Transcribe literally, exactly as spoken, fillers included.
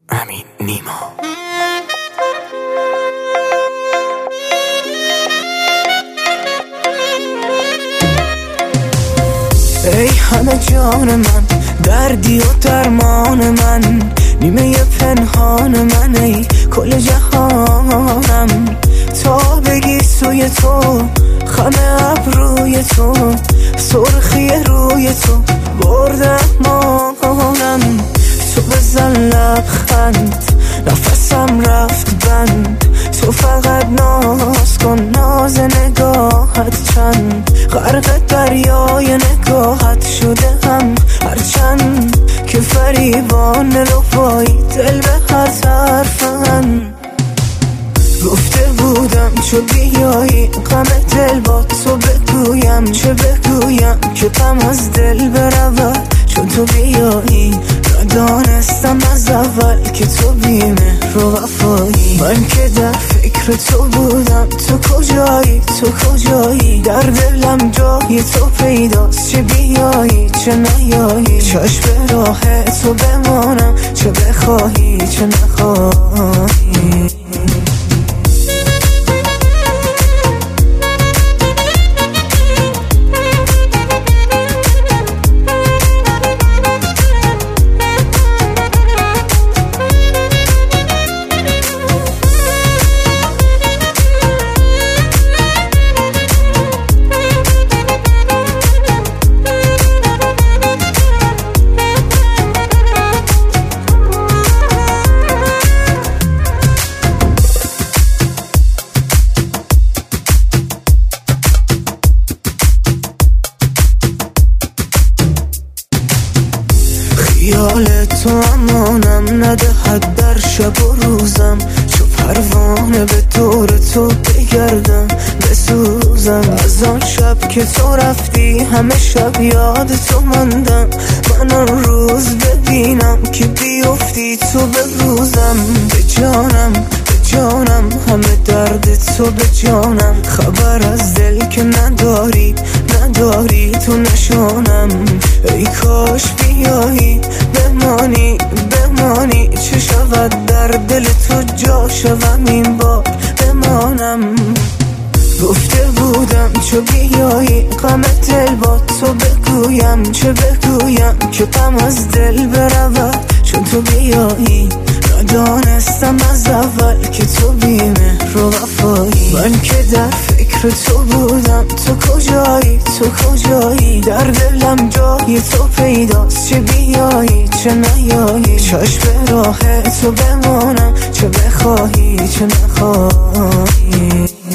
امین نیما. ای همه جان من، دردی و درمان من، نیمه پنهان من، ای کل جهانم. تا بگی سوی تو، خم ابروی تو، سرخی روی تو، بردم مانم. تو بزن لبخند، نفسم رفت بند. تو فقط ناز کن، ناز نگاهت چند. غرق دریای نگاهت شده هم، هرچند که فریبان رفایی دل به هر طرفن. گفته بودم چو بیایی غم دل با تو بگویم، چه بگویم که غم از دل برود چون تو بیایی. ندانستم از اول که تو بی‌مهر و وفایی. من که در فکر تو بودم، تو کجایی تو کجایی؟ در دلم جای تو پیداست، چه بیایی چه نیایی. چشم راه تو بمانم، چه بخواهی چه نخواهی. خیال تو امانم ندهد در شب و روزم. چو پروانه به دور تو بگردم بسوزم. از آن شب که تو رفتی همه شب یاد تو ماندم. من آن روز ببینم که بیفتی تو بروزم. به جانم به جانم همه درد تو به جانم. خبر از دل که نداری نداری تو نشانم. ای کاش بیایی بمانی بمانی. چه شود در دل تو جا شوم این بار بمانم. گفته بودم چو بیایی غم دل با تو بگویم، چه بگویم که غم از دل برود چون تو بیایی. ندانستم از اول که تو بی‌مهر و وفایی. من که در فکر تو بودم، تو کجایی تو کجایی؟ در دلم جای تو پیداست، چه بیایی چه نیایی. چشم راه تو بمانم، چه بخواهی چه نخواهی.